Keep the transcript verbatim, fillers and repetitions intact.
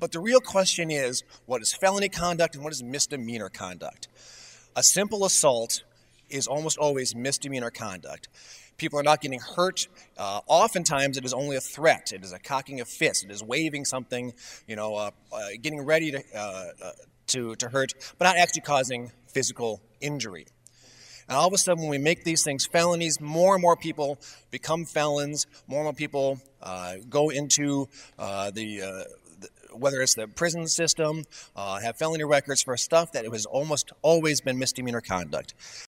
But the real question is, what is felony conduct and what is misdemeanor conduct? A simple assault is almost always misdemeanor conduct. People are not getting hurt. Uh, oftentimes, it is only a threat. It is a cocking of fist. It is waving something, you know, uh, uh, getting ready to, uh, uh, to, to hurt, but not actually causing physical injury. And all of a sudden, when we make these things felonies, more and more people become felons. More and more people uh, go into uh, the, uh, the, whether it's the prison system, uh, have felony records for stuff that it has almost always been misdemeanor conduct.